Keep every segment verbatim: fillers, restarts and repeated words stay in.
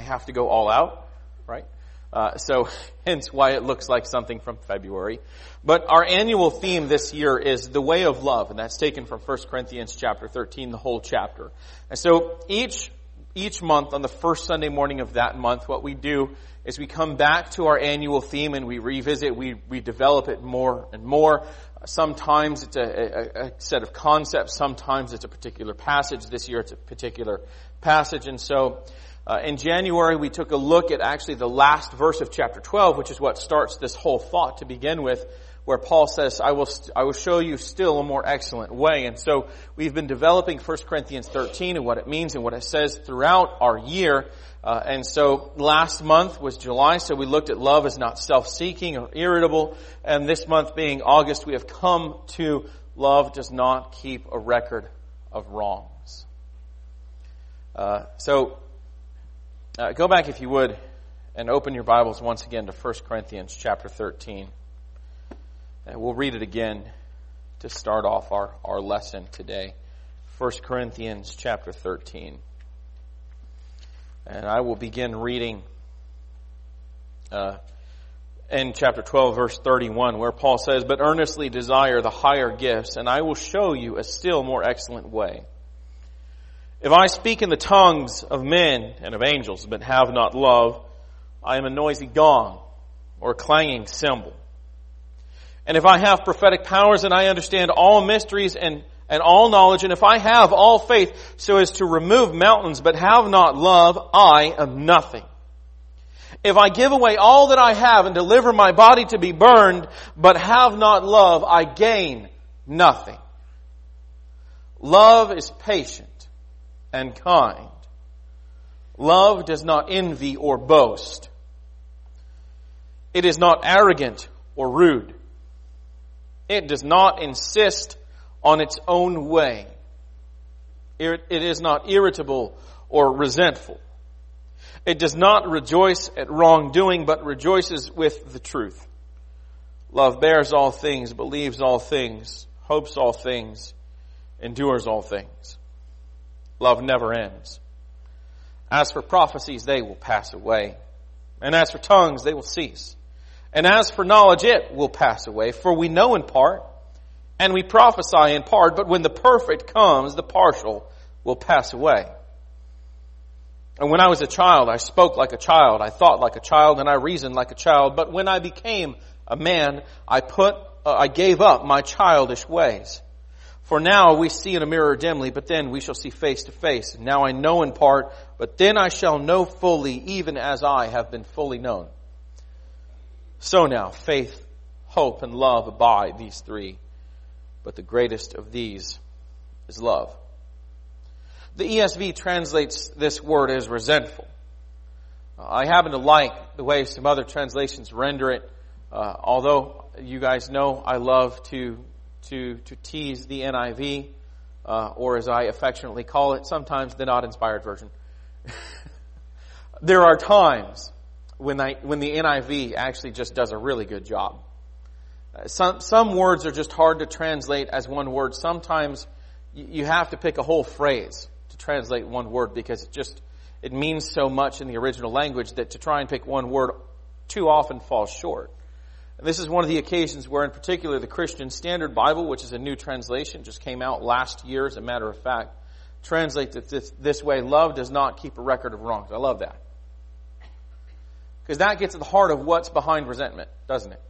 have to go all out, right? Uh, so hence why it looks like something from February. But our annual theme this year is the way of love, and that's taken from First Corinthians chapter thirteen, the whole chapter. And so each each month, on the first Sunday morning of that month, what we do is we come back to our annual theme and we revisit, we, we develop it more and more. Sometimes it's a, a, a set of concepts, sometimes it's a particular passage. This year it's a particular passage. And so uh, in January we took a look at actually the last verse of chapter twelve, which is what starts this whole thought to begin with, where Paul says, I will st- I will show you still a more excellent way. And so we've been developing First Corinthians thirteen and what it means and what it says throughout our year. Uh, and so last month was July, so we looked at love as not self-seeking or irritable. And this month being August, we have come to love does not keep a record of wrongs. Uh, so uh, go back, if you would, and open your Bibles once again to First Corinthians chapter thirteen. And we'll read it again to start off our, our lesson today. First Corinthians chapter thirteen. And I will begin reading uh, in chapter twelve, verse thirty-one, where Paul says, But earnestly desire the higher gifts, and I will show you a still more excellent way. If I speak in the tongues of men and of angels, but have not love, I am a noisy gong or a clanging cymbal. And if I have prophetic powers and I understand all mysteries and, and all knowledge, and if I have all faith so as to remove mountains but have not love, I am nothing. If I give away all that I have and deliver my body to be burned but have not love, I gain nothing. Love is patient and kind. Love does not envy or boast. It is not arrogant or rude. It does not insist on its own way. It is not irritable or resentful. It does not rejoice at wrongdoing, but rejoices with the truth. Love bears all things, believes all things, hopes all things, endures all things. Love never ends. As for prophecies, they will pass away. And as for tongues, they will cease. And as for knowledge, it will pass away. For we know in part, and we prophesy in part, but when the perfect comes, the partial will pass away. And when I was a child, I spoke like a child, I thought like a child, and I reasoned like a child. But when I became a man, I put, uh, I gave up my childish ways. For now we see in a mirror dimly, but then we shall see face to face. And now I know in part, but then I shall know fully, even as I have been fully known. So now, faith, hope, and love abide, these three. But the greatest of these is love. The E S V translates this word as resentful. I happen to like the way some other translations render it. Uh, although you guys know I love to to to tease the N I V, uh, or as I affectionately call it, sometimes the not inspired version. There are times when I, when the N I V actually just does a really good job. Uh, some some words are just hard to translate as one word. Sometimes you, you have to pick a whole phrase to translate one word because it just it means so much in the original language that to try and pick one word too often falls short. And this is one of the occasions where, in particular, the Christian Standard Bible, which is a new translation, just came out last year, as a matter of fact, translates it this, this way: love does not keep a record of wrongs. I love that. Because that gets at the heart of what's behind resentment, doesn't it?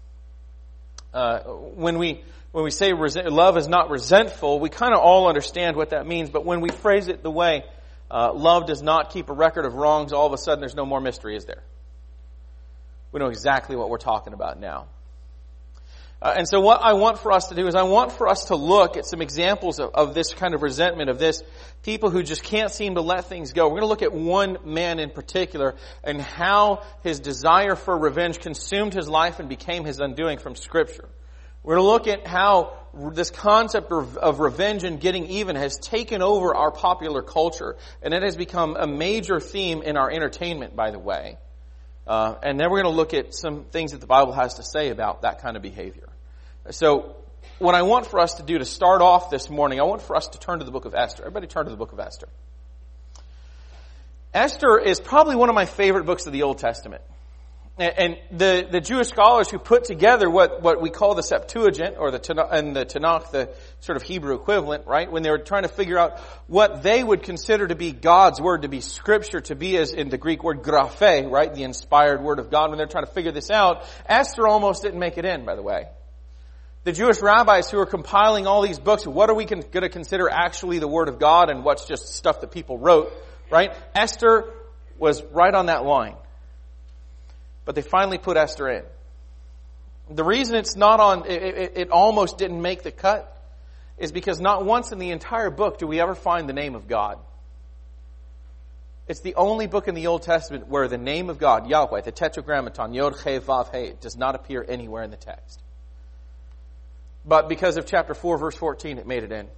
Uh, when we when we say resent, love is not resentful, we kind of all understand what that means. But when we phrase it the way, uh, love does not keep a record of wrongs, all of a sudden there's no more mystery, is there? We know exactly what we're talking about now. Uh, and so what I want for us to do is I want for us to look at some examples of, of this kind of resentment, of this people who just can't seem to let things go. We're going to look at one man in particular and how his desire for revenge consumed his life and became his undoing from Scripture. We're going to look at how this concept of, of revenge and getting even has taken over our popular culture. And it has become a major theme in our entertainment, by the way. Uh, and then we're going to look at some things that the Bible has to say about that kind of behavior. So what I want for us to do to start off this morning, I want for us to turn to the book of Esther. Everybody turn to the book of Esther. Esther is probably one of my favorite books of the Old Testament. And the, the Jewish scholars who put together what, what we call the Septuagint, or the Tanakh, and the Tanakh, the sort of Hebrew equivalent, right? When they were trying to figure out what they would consider to be God's word, to be Scripture, to be, as in the Greek word graphe, right? The inspired word of God. When they're trying to figure this out, Esther almost didn't make it in, by the way. The Jewish rabbis who are compiling all these books, what are we going to consider actually the word of God and what's just stuff that people wrote, right? Esther was right on that line. But they finally put Esther in. The reason it's not on, it, it, it almost didn't make the cut, is because not once in the entire book do we ever find the name of God. It's the only book in the Old Testament where the name of God, Yahweh, the Tetragrammaton, Yod He Vav He, does not appear anywhere in the text. But because of chapter four, verse fourteen, it made it in.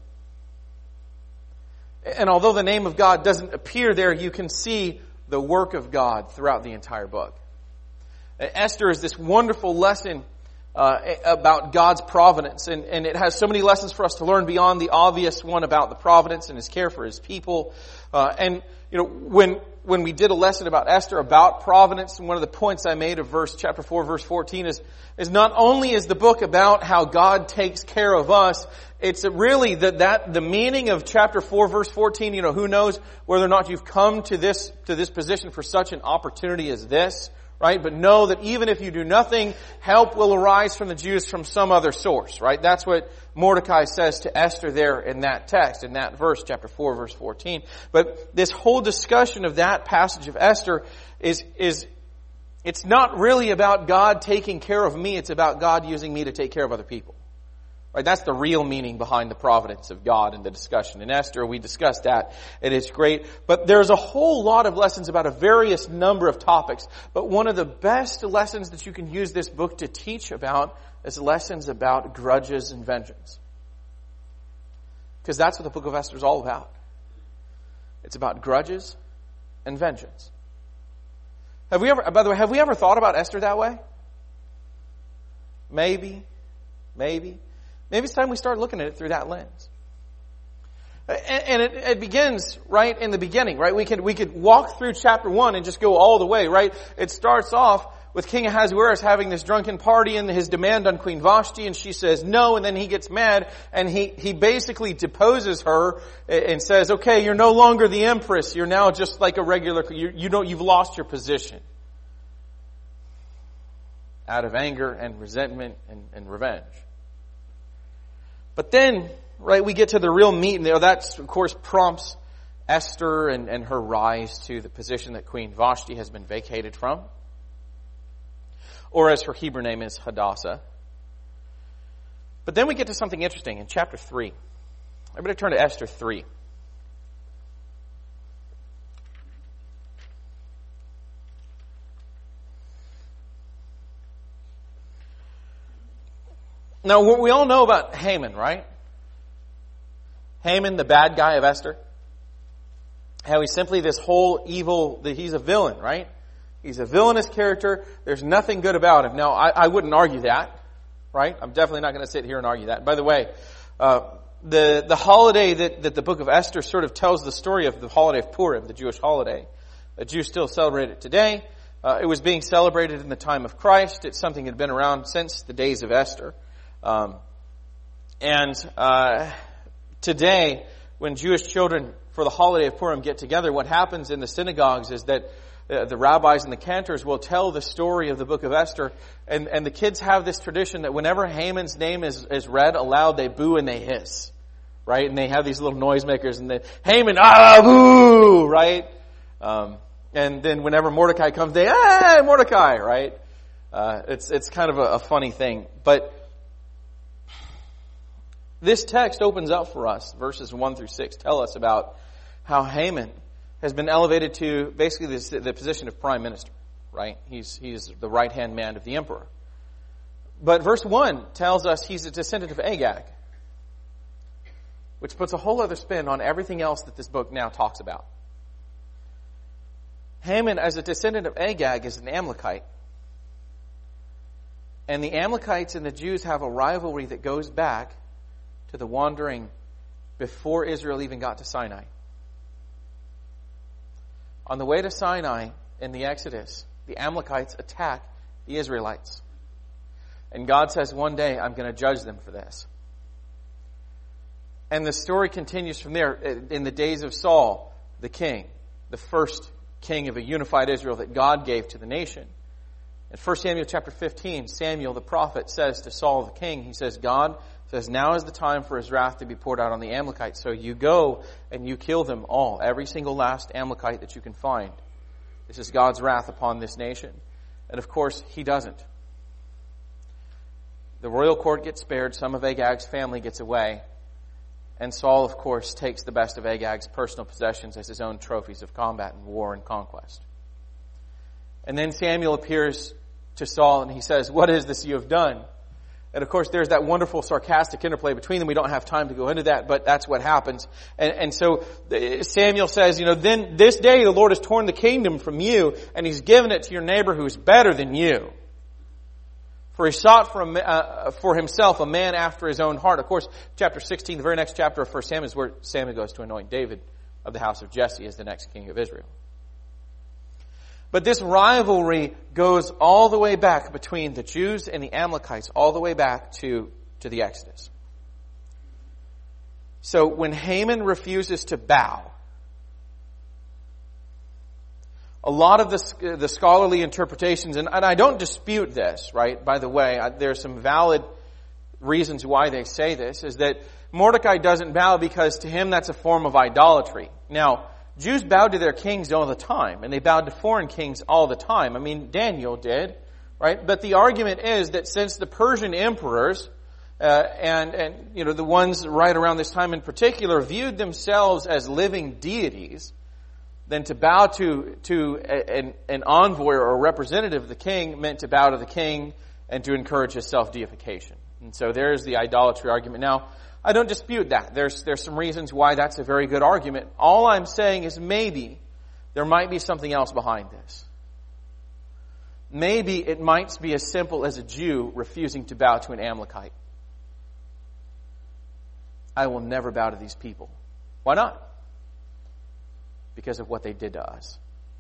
And although the name of God doesn't appear there, you can see the work of God throughout the entire book. Esther is this wonderful lesson uh, about God's providence, and, and it has so many lessons for us to learn beyond the obvious one about the providence and His care for His people. Uh, and you know, when when we did a lesson about Esther, about providence, one of the points I made of verse chapter four, verse fourteen is is not only is the book about how God takes care of us, it's really that that the meaning of chapter four, verse fourteen. You know, who knows whether or not you've come to this to this position for such an opportunity as this. Right? But know that even if you do nothing, help will arise from the Jews from some other source. Right? That's what Mordecai says to Esther there in that text, in that verse, chapter four, verse fourteen. But this whole discussion of that passage of Esther is, is, it's not really about God taking care of me, it's about God using me to take care of other people. Right? That's the real meaning behind the providence of God in the discussion. In Esther, we discussed that. It is great. But there's a whole lot of lessons about a various number of topics. But one of the best lessons that you can use this book to teach about is lessons about grudges and vengeance. Because that's what the book of Esther is all about. It's about grudges and vengeance. Have we ever, by the way, have we ever thought about Esther that way? Maybe. Maybe. Maybe it's time we start looking at it through that lens. And it, it begins right in the beginning, right? We could, we could walk through chapter one and just go all the way, right? It starts off with King Ahasuerus having this drunken party and his demand on Queen Vashti, and she says no, and then he gets mad, and he, he basically deposes her and says, okay, you're no longer the empress, you're now just like a regular, you, you don't, you've lost your position. Out of anger and resentment and, and revenge. But then, right, we get to the real meat, and that, of course, prompts Esther and, and her rise to the position that Queen Vashti has been vacated from. Or as her Hebrew name is, Hadassah. But then we get to something interesting in chapter three. I'm going to turn to Esther three. Now, we all know about Haman, right? Haman, the bad guy of Esther. How he's simply this whole evil, he's a villain, right? He's a villainous character. There's nothing good about him. Now, I, I wouldn't argue that, right? I'm definitely not going to sit here and argue that. By the way, uh, the, the holiday that, that the book of Esther sort of tells the story of, the holiday of Purim, the Jewish holiday. The Jews still celebrate it today. Uh, it was being celebrated in the time of Christ. It's something that had been around since the days of Esther. Um, and uh, today, when Jewish children for the holiday of Purim get together, what happens in the synagogues is that uh, the rabbis and the cantors will tell the story of the book of Esther, and, and the kids have this tradition that whenever Haman's name is, is read aloud, they boo and they hiss, right? And they have these little noisemakers, and they, Haman, ah, boo, right? Um, and then whenever Mordecai comes, they, ah, Mordecai, right? Uh, it's it's kind of a, a funny thing, but this text opens up for us, verses one through six tell us about how Haman has been elevated to basically this, the position of prime minister, right? He's, he's the right-hand man of the emperor. But verse one tells us he's a descendant of Agag, which puts a whole other spin on everything else that this book now talks about. Haman, as a descendant of Agag, is an Amalekite. And the Amalekites and the Jews have a rivalry that goes back to the wandering before Israel even got to Sinai. On the way to Sinai in the Exodus, the Amalekites attack the Israelites. And God says, one day I'm going to judge them for this. And the story continues from there. In the days of Saul, the king, the first king of a unified Israel that God gave to the nation. In First Samuel chapter fifteen, Samuel the prophet says to Saul the king, he says, God says, now is the time for his wrath to be poured out on the Amalekites. So you go and you kill them all, every single last Amalekite that you can find. This is God's wrath upon this nation. And of course, he doesn't. The royal court gets spared, some of Agag's family gets away, and Saul, of course, takes the best of Agag's personal possessions as his own trophies of combat and war and conquest. And then Samuel appears to Saul and he says, what is this you have done? And of course, there's that wonderful sarcastic interplay between them. We don't have time to go into that, but that's what happens. And, and so Samuel says, you know, then this day the Lord has torn the kingdom from you and he's given it to your neighbor who is better than you. For he sought for, a, uh, for himself a man after his own heart. Of course, chapter sixteen, the very next chapter of First Samuel is where Samuel goes to anoint David of the house of Jesse as the next king of Israel. But this rivalry goes all the way back between the Jews and the Amalekites, all the way back to, to the Exodus. So when Haman refuses to bow, a lot of the, the scholarly interpretations, and, and I don't dispute this, right? By the way, I, there are some valid reasons why they say this, is that Mordecai doesn't bow because to him that's a form of idolatry. Now, Jews bowed to their kings all the time, and they bowed to foreign kings all the time. I mean, Daniel did, right? But the argument is that since the Persian emperors, uh, and, and, you know, the ones right around this time in particular, viewed themselves as living deities, then to bow to, to an, an envoy or a representative of the king meant to bow to the king and to encourage his self-deification. And so there's the idolatry argument. Now, I don't dispute that. There's, there's some reasons why that's a very good argument. All I'm saying is maybe there might be something else behind this. Maybe it might be as simple as a Jew refusing to bow to an Amalekite. I will never bow to these people. Why not? Because of what they did to us.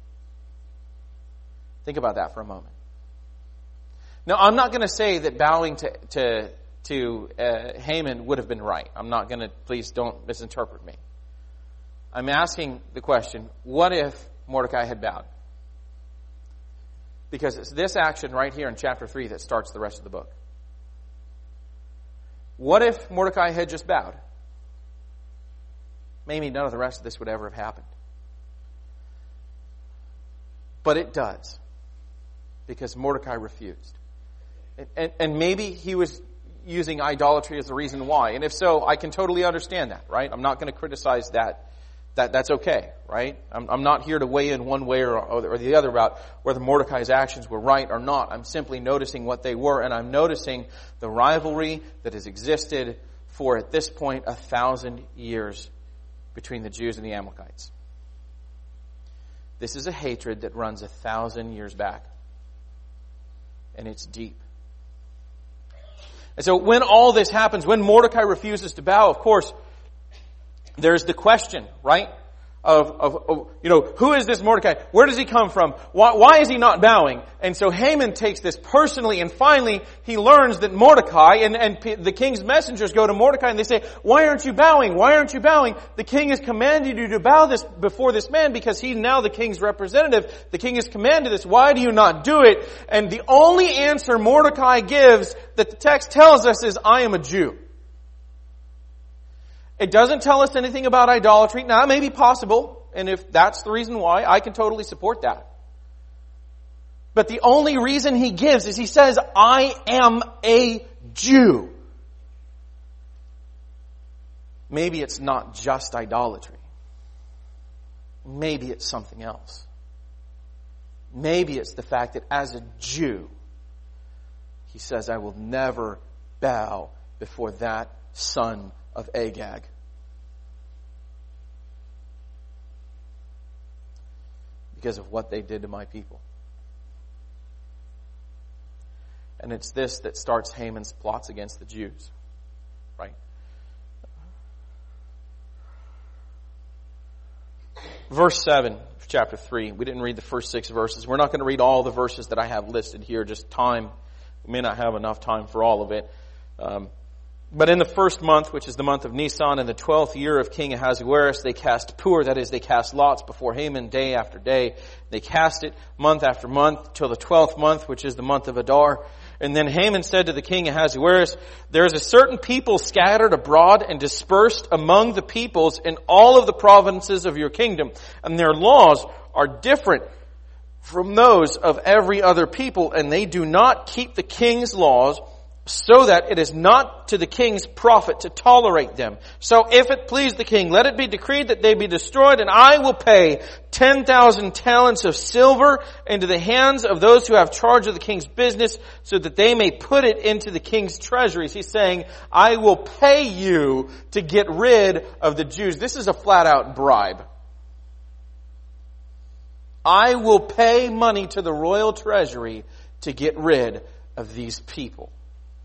Think about that for a moment. Now, I'm not going to say that bowing to, to, to uh, Haman would have been right. I'm not going to, please don't misinterpret me. I'm asking the question, what if Mordecai had bowed? Because it's this action right here in chapter three that starts the rest of the book. What if Mordecai had just bowed? Maybe none of the rest of this would ever have happened. But it does. Because Mordecai refused. And, and, and maybe he was using idolatry as the reason why. And if so, I can totally understand that, right? I'm not going to criticize that. That that's okay, right? I'm, I'm not here to weigh in one way or, or the other about whether Mordecai's actions were right or not. I'm simply noticing what they were, and I'm noticing the rivalry that has existed for, at this point, a thousand years between the Jews and the Amalekites. This is a hatred that runs a thousand years back. And it's deep. And so when all this happens, when Mordecai refuses to bow, of course, there's the question, right? Of, of, of, you know, who is this Mordecai? Where does he come from? Why, why is he not bowing? And so Haman takes this personally, and finally he learns that Mordecai, and, and the king's messengers go to Mordecai and they say, why aren't you bowing? Why aren't you bowing? The king has commanded you to bow this before this man because he's now the king's representative. The king has commanded this. Why do you not do it? And the only answer Mordecai gives that the text tells us is, I am a Jew. It doesn't tell us anything about idolatry. Now, it may be possible, and if that's the reason why, I can totally support that. But the only reason he gives is he says, I am a Jew. Maybe it's not just idolatry. Maybe it's something else. Maybe it's the fact that as a Jew, he says, I will never bow before that son of Agag. Because of what they did to my people. And it's this that starts Haman's plots against the Jews. Right? Verse seven of chapter three. We didn't read the first six verses. We're not going to read all the verses that I have listed here. Just time. We may not have enough time for all of it. Um, but in the first month, which is the month of Nisan, in the twelfth year of King Ahasuerus, they cast pur, that is, they cast lots before Haman day after day. They cast it month after month till the twelfth month, which is the month of Adar. And then Haman said to the king Ahasuerus, there is a certain people scattered abroad and dispersed among the peoples in all of the provinces of your kingdom, and their laws are different from those of every other people, and they do not keep the king's laws, so that it is not to the king's profit to tolerate them. So if it please the king, let it be decreed that they be destroyed, and I will pay ten thousand talents of silver into the hands of those who have charge of the king's business, so that they may put it into the king's treasuries. He's saying, I will pay you to get rid of the Jews. This is a flat out bribe. I will pay money to the royal treasury to get rid of these people.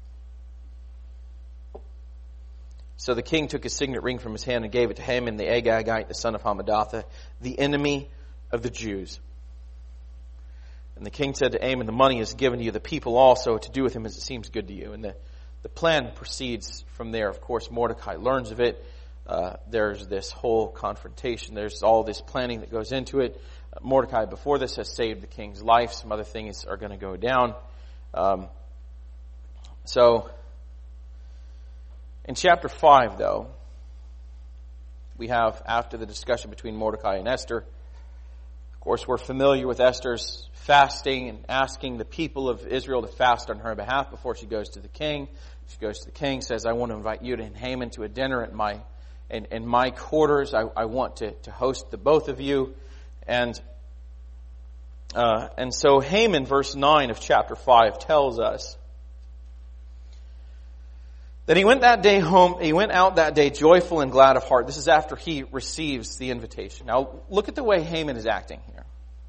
So the king took his signet ring from his hand and gave it to Haman the Agagite, the son of Hammedatha, the enemy of the Jews. And the king said to Haman, the money is given to you, the people also, to do with him as it seems good to you. And the, the plan proceeds from there. Of course, Mordecai learns of it. Uh, there's this whole confrontation. There's all this planning that goes into it. Uh, Mordecai, before this, has saved the king's life. Some other things are going to go down. Um, so... In chapter five, though, we have, after the discussion between Mordecai and Esther, of course, we're familiar with Esther's fasting and asking the people of Israel to fast on her behalf before she goes to the king. She goes to the king, says, I want to invite you and Haman to a dinner at my, in, in my quarters. I, I want to, to host the both of you. And, uh, and so Haman, verse nine of chapter five, tells us, Then he went that day home, he went out that day joyful and glad of heart. This is after he receives the invitation. Now, look at the way Haman is acting here.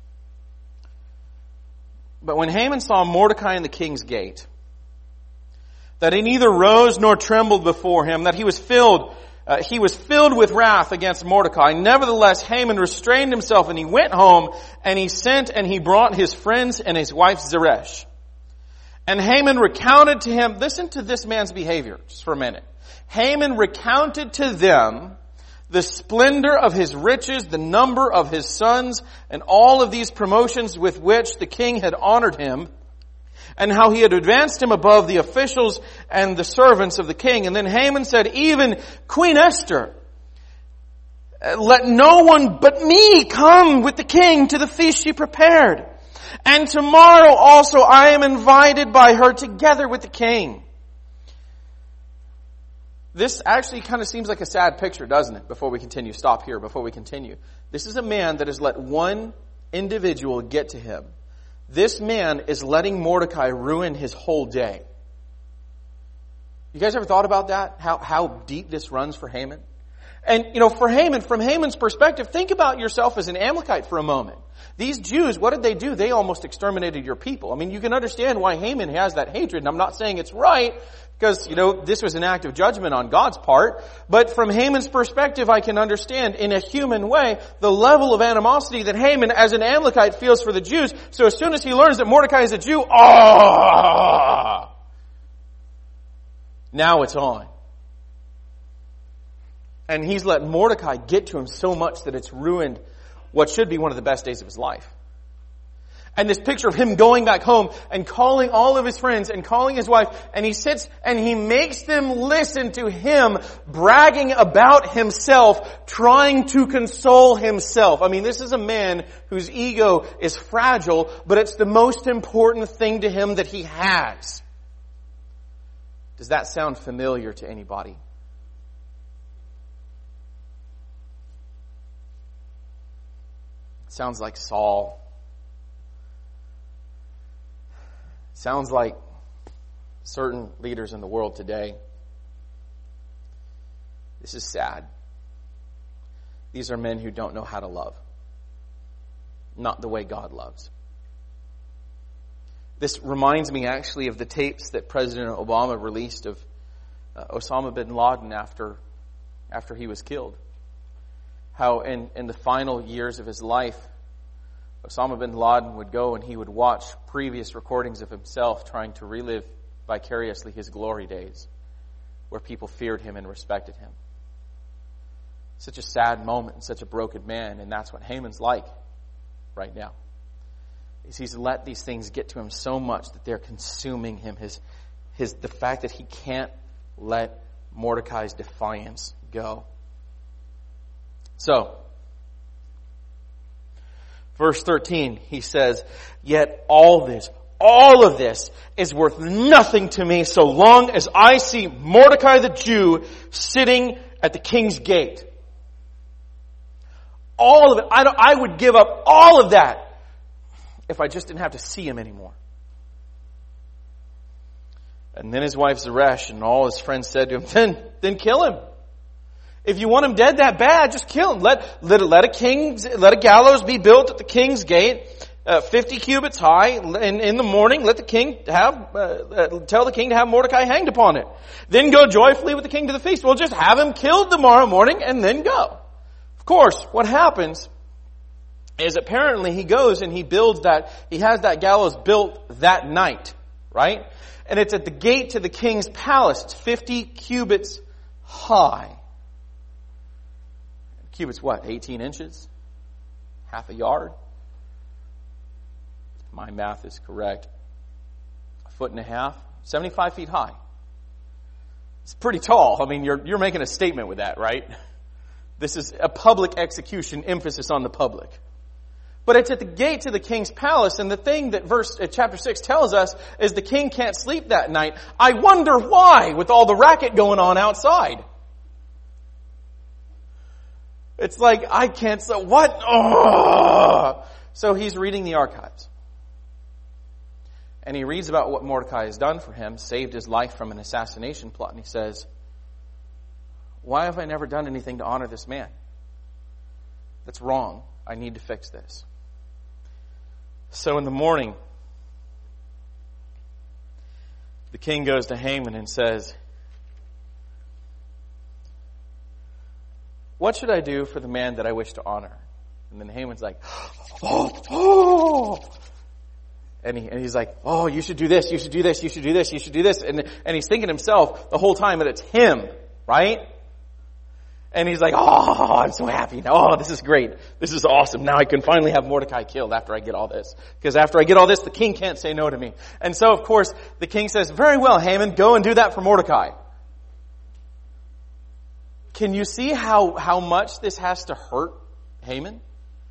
But when Haman saw Mordecai in the king's gate, that he neither rose nor trembled before him, that he was filled, uh, he was filled with wrath against Mordecai. Nevertheless, Haman restrained himself, and he went home, and he sent and he brought his friends and his wife Zeresh. And Haman recounted to him, listen to this man's behavior just for a minute. Haman recounted to them the splendor of his riches, the number of his sons, and all of these promotions with which the king had honored him, and how he had advanced him above the officials and the servants of the king. And then Haman said, even Queen Esther, let no one but me come with the king to the feast she prepared. And tomorrow also I am invited by her together with the king. This actually kind of seems like a sad picture, doesn't it? Before we continue, stop here before we continue. This is a man that has let one individual get to him. This man is letting Mordecai ruin his whole day. You guys ever thought about that? How, how deep this runs for Haman? And, you know, for Haman, from Haman's perspective, think about yourself as an Amalekite for a moment. These Jews, what did they do? They almost exterminated your people. I mean, you can understand why Haman has that hatred, and I'm not saying it's right, because, you know, this was an act of judgment on God's part. But from Haman's perspective, I can understand, in a human way, the level of animosity that Haman, as an Amalekite, feels for the Jews. So as soon as he learns that Mordecai is a Jew, ah! Now it's on. And he's let Mordecai get to him so much that it's ruined what should be one of the best days of his life. And this picture of him going back home and calling all of his friends and calling his wife, and he sits and he makes them listen to him bragging about himself, trying to console himself. I mean, this is a man whose ego is fragile, but it's the most important thing to him that he has. Does that sound familiar to anybody? Sounds like Saul. Sounds like certain leaders in the world today. This is sad. These are men who don't know how to love. Not the way God loves. This reminds me actually of the tapes that President Obama released of uh, Osama bin Laden after, after he was killed. how in, in the final years of his life, Osama bin Laden would go and he would watch previous recordings of himself trying to relive vicariously his glory days, where people feared him and respected him. Such a sad moment and such a broken man, and that's what Haman's like right now. Is he's let these things get to him so much that they're consuming him. His, his, the fact that he can't let Mordecai's defiance go. So, verse thirteen, he says, "Yet all this, all of this is worth nothing to me so long as I see Mordecai the Jew sitting at the king's gate." All of it. I, don't, I would give up all of that if I just didn't have to see him anymore. And then his wife Zeresh and all his friends said to him, then, then kill him. If you want him dead that bad, just kill him. Let, let, let a king's, let a gallows be built at the king's gate, uh, fifty cubits high. In, in the morning, let the king have, uh, uh, tell the king to have Mordecai hanged upon it. Then go joyfully with the king to the feast. Well, just have him killed tomorrow morning and then go. Of course, what happens is apparently he goes and he builds that, he has that gallows built that night, right? And it's at the gate to the king's palace. It's fifty cubits high. Cubits what? eighteen inches? Half a yard? If my math is correct. A foot and a half? seventy-five feet high. It's pretty tall. I mean, you're, you're making a statement with that, right? This is a public execution, emphasis on the public. But it's at the gate to the king's palace, and the thing that verse uh, chapter six tells us is the king can't sleep that night. I wonder why, with all the racket going on outside. It's like, I can't say, what? Oh! So he's reading the archives. And he reads about what Mordecai has done for him, saved his life from an assassination plot, and he says, why have I never done anything to honor this man? That's wrong. I need to fix this. So in the morning, the king goes to Haman and says, what should I do for the man that I wish to honor? And then Haman's like, oh, oh. And, he, and he's like, oh, you should do this, you should do this, you should do this, you should do this. And, and he's thinking to himself the whole time that it's him, right? And he's like, oh, I'm so happy. Oh, this is great. This is awesome. Now I can finally have Mordecai killed after I get all this. Because after I get all this, the king can't say no to me. And so, of course, the king says, very well, Haman, go and do that for Mordecai. Can you see how, how much this has to hurt Haman?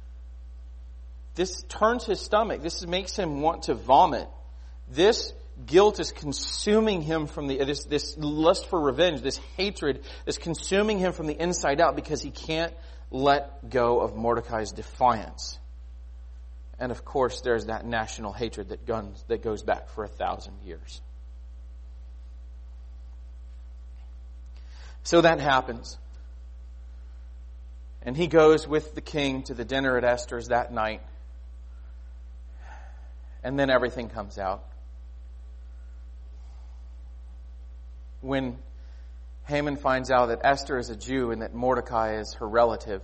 This turns his stomach. This makes him want to vomit. This guilt is consuming him from the, this, this lust for revenge, this hatred is consuming him from the inside out because he can't let go of Mordecai's defiance. And of course, there's that national hatred that guns, that goes back for a thousand years. So that happens. And he goes with the king to the dinner at Esther's that night. And then everything comes out. When Haman finds out that Esther is a Jew and that Mordecai is her relative,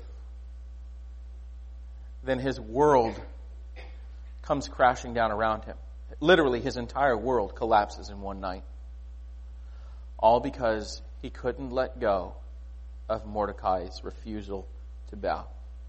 then his world comes crashing down around him. Literally, his entire world collapses in one night. All because he couldn't let go of Mordecai's refusal to bow.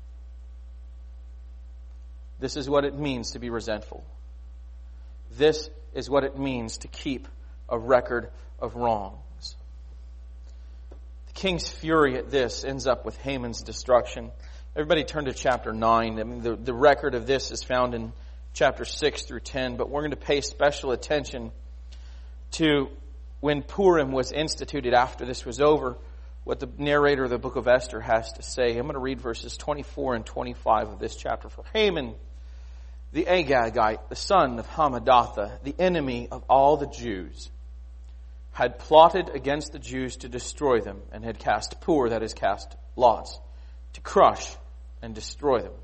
This is what it means to be resentful. This is what it means to keep a record of wrongs. The king's fury at this ends up with Haman's destruction. Everybody turn to chapter nine. I mean, the, the record of this is found in chapter six through ten, but we're going to pay special attention to when Purim was instituted after this was over, what the narrator of the book of Esther has to say. I'm going to read verses twenty-four and twenty-five of this chapter. For Haman, the Agagite, the son of Hammedatha, the enemy of all the Jews, had plotted against the Jews to destroy them, and had cast pur, that is, cast lots, to crush and destroy them.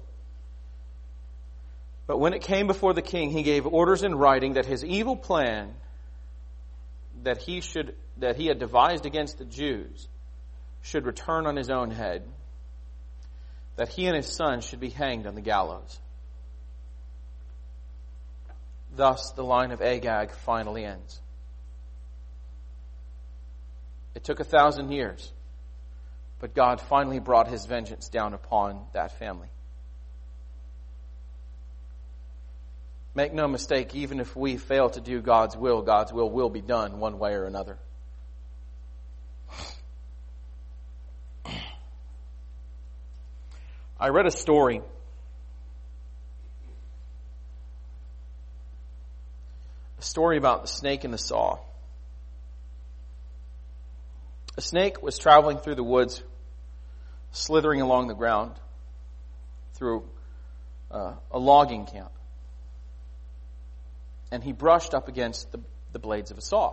But when it came before the king, he gave orders in writing that his evil plan that he should that he had devised against the Jews should return on his own head. that he and his son should be hanged on the gallows. Thus, the line of Agag finally ends. It took a thousand years, but God finally brought his vengeance down upon that family. Make no mistake, even if we fail to do God's will, God's will will be done one way or another. I read a story a story about the snake and the saw. A snake was traveling through the woods, slithering along the ground through uh, a logging camp. And he brushed up against the, the blades of a saw.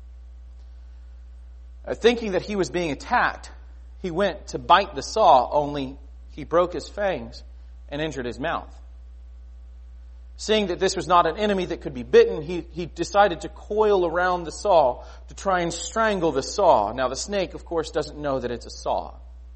Uh, thinking that he was being attacked, he went to bite the saw, only he broke his fangs and injured his mouth. Seeing that this was not an enemy that could be bitten, he, he decided to coil around the saw to try and strangle the saw. Now the snake, of course, doesn't know that it's a saw.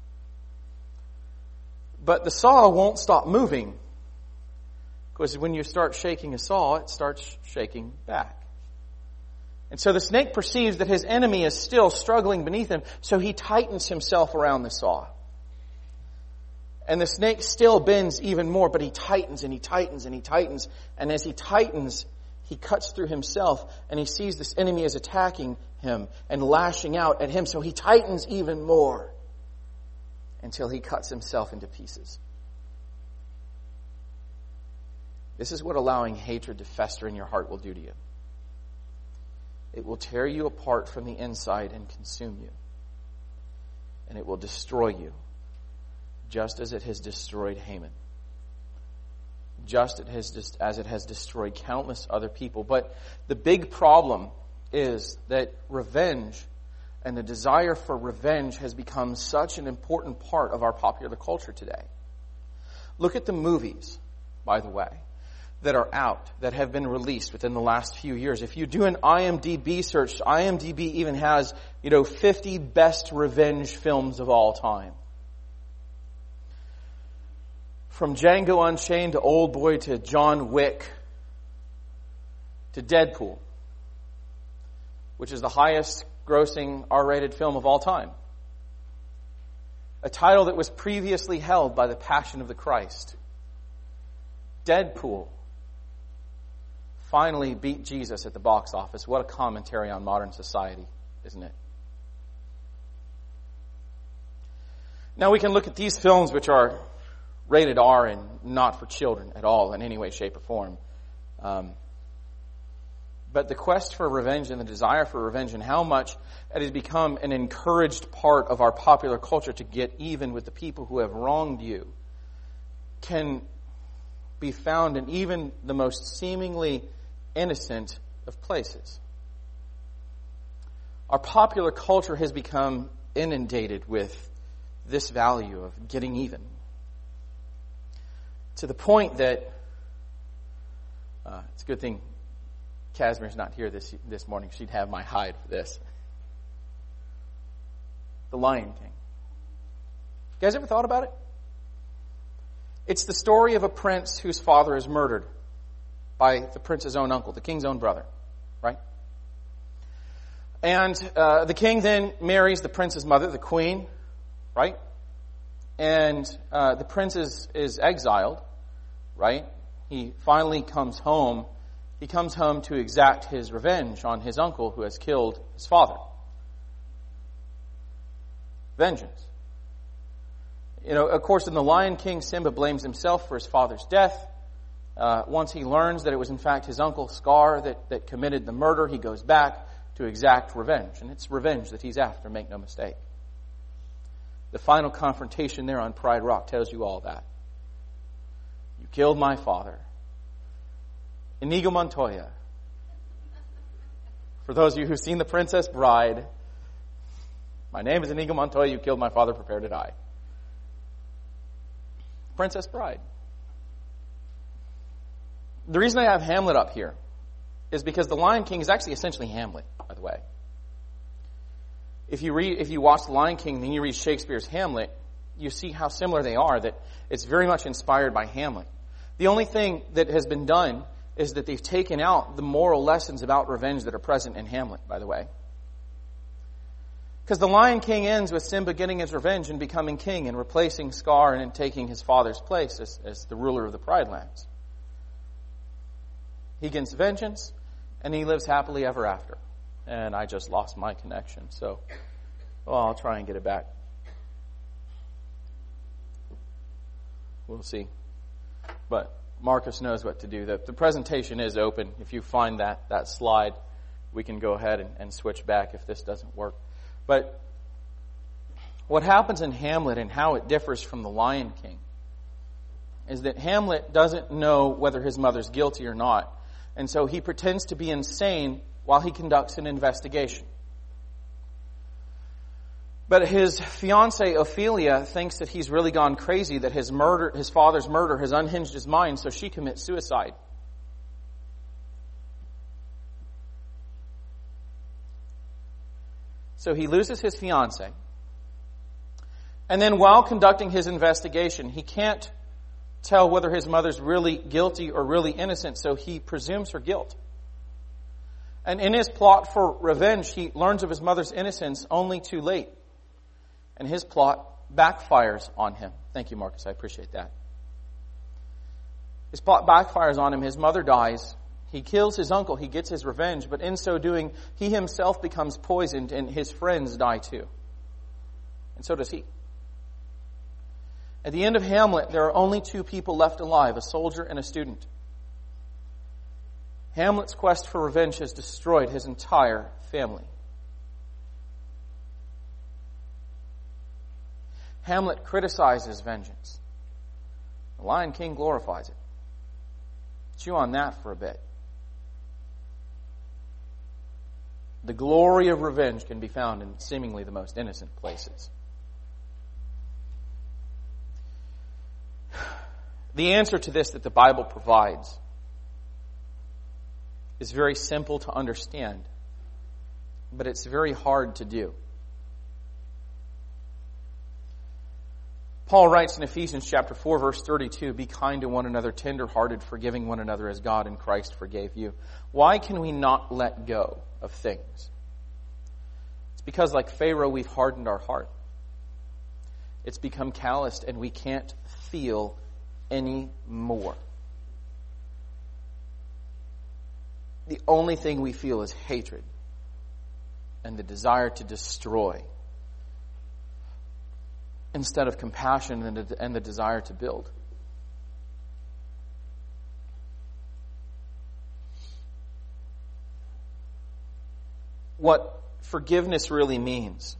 But the saw won't stop moving. Because when you start shaking a saw, it starts shaking back. And so the snake perceives that his enemy is still struggling beneath him, so he tightens himself around the saw. And the snake still bends even more, but he tightens and he tightens and he tightens. And as he tightens, he cuts through himself and he sees this enemy is attacking him and lashing out at him. So he tightens even more until he cuts himself into pieces. This is what allowing hatred to fester in your heart will do to you. It will tear you apart from the inside and consume you. And it will destroy you. Just as it has destroyed Haman. Just as it has destroyed countless other people. But the big problem is that revenge and the desire for revenge has become such an important part of our popular culture today. Look at the movies, by the way, that are out, that have been released within the last few years. If you do an I M D B search, I M D B even has, you know, fifty best revenge films of all time. From Django Unchained to Old Boy to John Wick to Deadpool, which is the highest grossing R-rated film of all time. A title that was previously held by The Passion of the Christ. Deadpool finally beat Jesus at the box office. What a commentary on modern society, isn't it? Now we can look at these films which are rated R and not for children at all in any way, shape, or form. Um, but the quest for revenge and the desire for revenge and how much it has become an encouraged part of our popular culture to get even with the people who have wronged you can be found in even the most seemingly innocent of places. Our popular culture has become inundated with this value of getting even. To the point that, uh, it's a good thing Casimir's not here this this morning. She'd have my hide for this. The Lion King. You guys ever thought about it? It's the story of a prince whose father is murdered by the prince's own uncle, the king's own brother, right? And uh, the king then marries the prince's mother, the queen, right? And uh, the prince is, is exiled, right? He finally comes home. He comes home to exact his revenge on his uncle who has killed his father. Vengeance. You know, of course, in The Lion King, Simba blames himself for his father's death. Uh, once he learns that it was in fact his uncle Scar that, that committed the murder, he goes back to exact revenge. And it's revenge that he's after, make no mistake. The final confrontation there on Pride Rock tells you all that. You killed my father. Inigo Montoya. For those of you who've seen The Princess Bride, my name is Inigo Montoya, you killed my father, prepare to die. Princess Bride. The reason I have Hamlet up here is because The Lion King is actually essentially Hamlet, by the way. If you read, if you watch The Lion King, then you read Shakespeare's Hamlet, you see how similar they are, that it's very much inspired by Hamlet. The only thing that has been done is that they've taken out the moral lessons about revenge that are present in Hamlet, by the way. Because the Lion King ends with Simba getting his revenge and becoming king and replacing Scar and taking his father's place as, as the ruler of the Pride Lands. He gets vengeance and he lives happily ever after. And I just lost my connection, so well, I'll try and get it back. We'll see. But Marcus knows what to do. The, the presentation is open. If you find that, that slide, we can go ahead and, and switch back if this doesn't work. But what happens in Hamlet and how it differs from the Lion King is that Hamlet doesn't know whether his mother's guilty or not. And so he pretends to be insane while he conducts an investigation. But his fiancée Ophelia thinks that he's really gone crazy, that his murder, his father's murder has unhinged his mind, so she commits suicide. So he loses his fiancée. And then while conducting his investigation, he can't tell whether his mother's really guilty or really innocent, so he presumes her guilt. And in his plot for revenge, he learns of his mother's innocence only too late. And his plot backfires on him. Thank you, Marcus. I appreciate that. His plot backfires on him. His mother dies. He kills his uncle. He gets his revenge. But in so doing, he himself becomes poisoned and his friends die too. And so does he. At the end of Hamlet, there are only two people left alive, a soldier and a student. Hamlet's quest for revenge has destroyed his entire family. Hamlet criticizes vengeance. The Lion King glorifies it. Chew on that for a bit. The glory of revenge can be found in seemingly the most innocent places. The answer to this that the Bible provides is very simple to understand, but it's very hard to do. Paul writes in Ephesians chapter four, verse thirty-two, "Be kind to one another, tender-hearted, forgiving one another as God in Christ forgave you." Why can we not let go of things? It's because, like Pharaoh, we've hardened our heart. It's become calloused and we can't feel any more. The only thing we feel is hatred and the desire to destroy, instead of compassion and the desire to build. What forgiveness really means,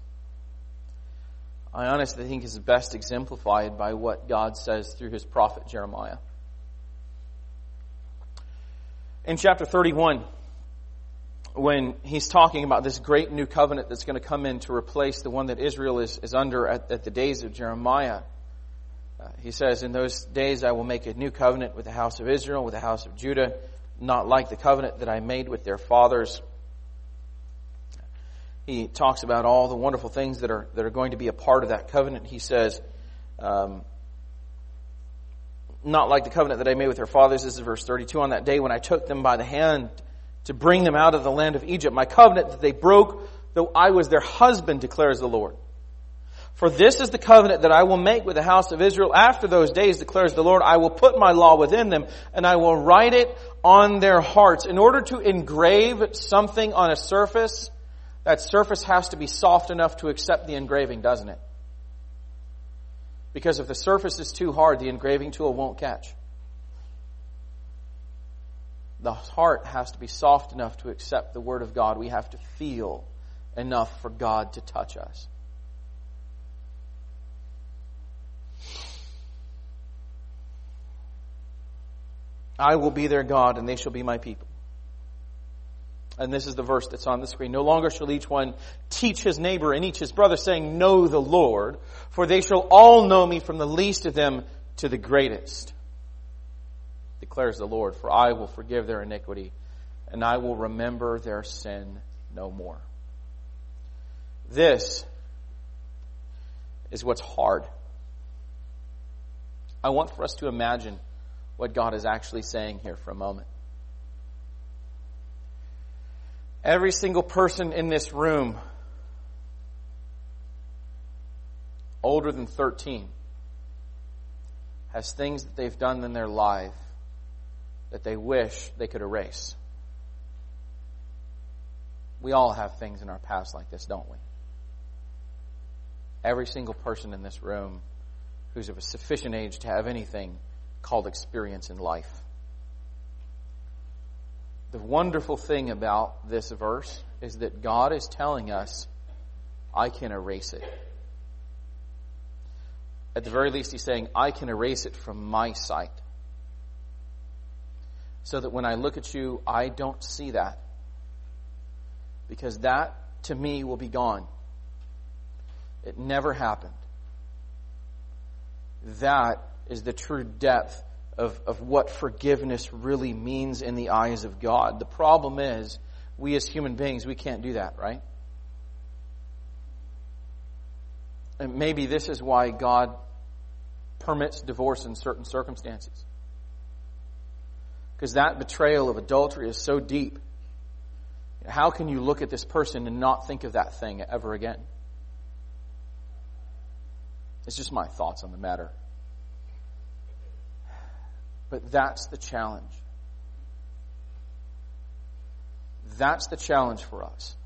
I honestly think, is best exemplified by what God says through his prophet Jeremiah. In chapter thirty-one, when he's talking about this great new covenant that's going to come in to replace the one that Israel is, is under at, at the days of Jeremiah, uh, he says, "In those days I will make a new covenant with the house of Israel, with the house of Judah, not like the covenant that I made with their fathers." He talks about all the wonderful things that are that are going to be a part of that covenant. He says, um, not like the covenant that I made with their fathers. This is verse thirty-two. "On that day when I took them by the hand to bring them out of the land of Egypt, my covenant that they broke, though I was their husband, declares the Lord. For this is the covenant that I will make with the house of Israel after those days, declares the Lord. I will put my law within them, and I will write it on their hearts." In order to engrave something on a surface, that surface has to be soft enough to accept the engraving, doesn't it? Because if the surface is too hard, the engraving tool won't catch. The heart has to be soft enough to accept the Word of God. We have to feel enough for God to touch us. "I will be their God, and they shall be my people." And this is the verse that's on the screen. "No longer shall each one teach his neighbor and each his brother, saying, 'Know the Lord,' for they shall all know me, from the least of them to the greatest, declares the Lord. For I will forgive their iniquity, and I will remember their sin no more." This is what's hard. I want for us to imagine what God is actually saying here for a moment. Every single person in this room older than thirteen has things that they've done in their life that they wish they could erase. We all have things in our past like this, don't we? Every single person in this room who's of a sufficient age to have anything called experience in life. The wonderful thing about this verse is that God is telling us, I can erase it. At the very least, He's saying, I can erase it from my sight. So that when I look at you, I don't see that. Because that, to me, will be gone. It never happened. That is the true depth of, of what forgiveness really means in the eyes of God. The problem is, we as human beings, we can't do that, right? And maybe this is why God permits divorce in certain circumstances. Because that betrayal of adultery is so deep. How can you look at this person and not think of that thing ever again? It's just my thoughts on the matter. But that's the challenge. That's the challenge for us.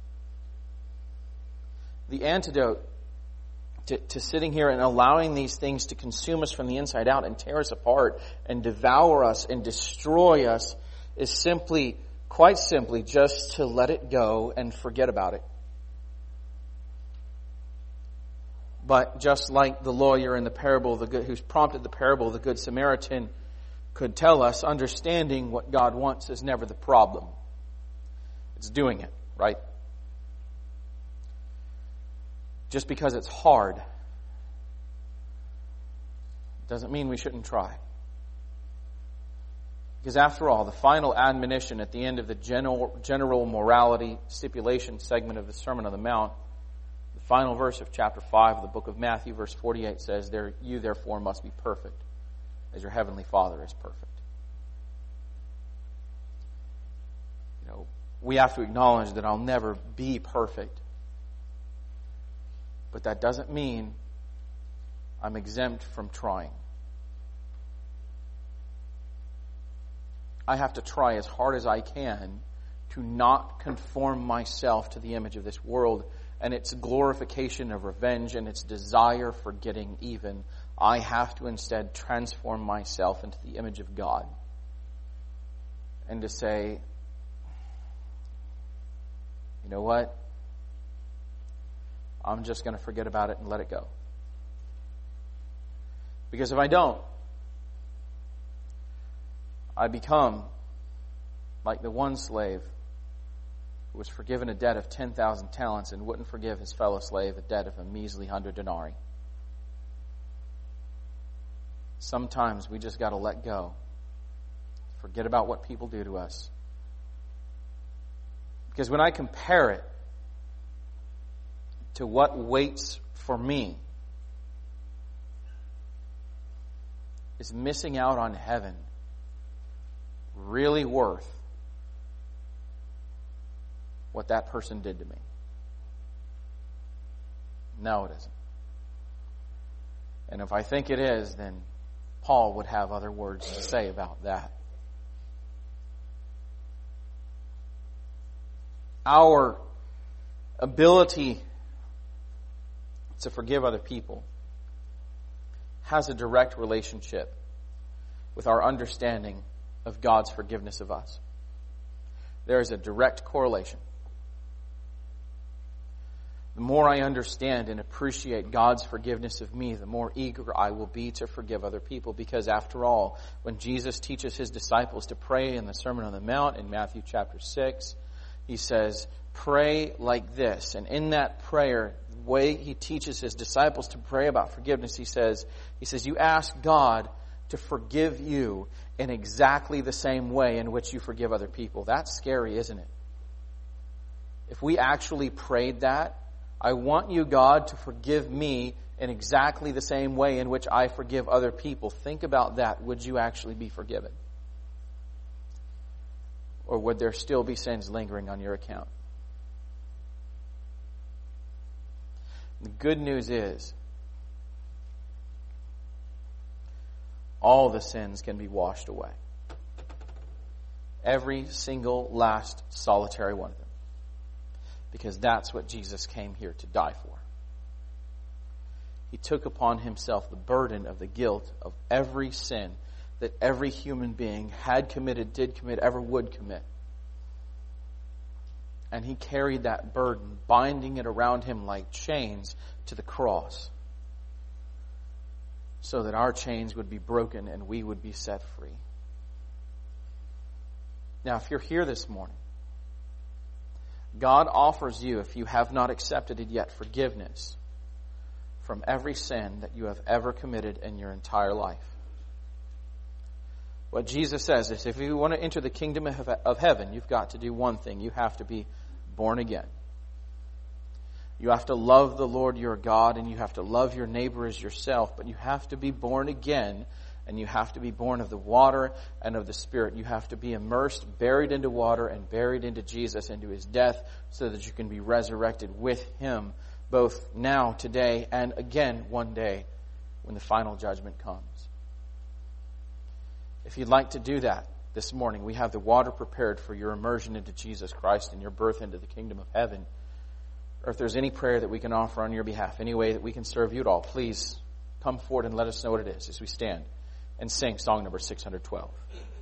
The antidote to, to sitting here and allowing these things to consume us from the inside out and tear us apart and devour us and destroy us is simply, quite simply, just to let it go and forget about it. But just like the lawyer in the parable of the good, who's prompted the parable of the Good Samaritan could tell us, understanding what God wants is never the problem. It's doing it, right? Just because it's hard doesn't mean we shouldn't try. Because after all, the final admonition at the end of the general, general morality stipulation segment of the Sermon on the Mount, the final verse of chapter five of the book of Matthew, verse forty-eight says, "There, you therefore must be perfect, as your heavenly Father is perfect." You know, we have to acknowledge that I'll never be perfect. But that doesn't mean I'm exempt from trying. I have to try as hard as I can to not conform myself to the image of this world and its glorification of revenge and its desire for getting even. I have to instead transform myself into the image of God. And to say, you know what? I'm just going to forget about it and let it go. Because if I don't, I become like the one slave who was forgiven a debt of ten thousand talents and wouldn't forgive his fellow slave a debt of a measly hundred denarii. Sometimes we just got to let go. Forget about what people do to us. Because when I compare it to what waits for me, is missing out on heaven really worth what that person did to me? No, it isn't. And if I think it is, then Paul would have other words to say about that. Our ability to forgive other people has a direct relationship with our understanding of God's forgiveness of us. There is a direct correlation. The more I understand and appreciate God's forgiveness of me, the more eager I will be to forgive other people. Because after all, when Jesus teaches His disciples to pray in the Sermon on the Mount in Matthew chapter six, He says, pray like this. And in that prayer, the way He teaches His disciples to pray about forgiveness, He says, He says, you ask God to forgive you in exactly the same way in which you forgive other people. That's scary, isn't it? If we actually prayed that, I want you, God, to forgive me in exactly the same way in which I forgive other people, think about that. Would you actually be forgiven? Or would there still be sins lingering on your account? The good news is, all the sins can be washed away. Every single last solitary one of them. Because that's what Jesus came here to die for. He took upon himself the burden of the guilt of every sin that every human being had committed, did commit, ever would commit. And he carried that burden, binding it around him like chains to the cross, so that our chains would be broken and we would be set free. Now, if you're here this morning, God offers you, if you have not accepted it yet, forgiveness from every sin that you have ever committed in your entire life. What Jesus says is, if you want to enter the kingdom of heaven, you've got to do one thing. You have to be born again. You have to love the Lord your God, and you have to love your neighbor as yourself, but you have to be born again, and you have to be born of the water and of the Spirit. You have to be immersed, buried into water, and buried into Jesus, into his death, so that you can be resurrected with him, both now, today, and again one day when the final judgment comes. If you'd like to do that this morning, we have the water prepared for your immersion into Jesus Christ and your birth into the kingdom of heaven. Or if there's any prayer that we can offer on your behalf, any way that we can serve you at all, please come forward and let us know what it is as we stand and sing song number six hundred twelve.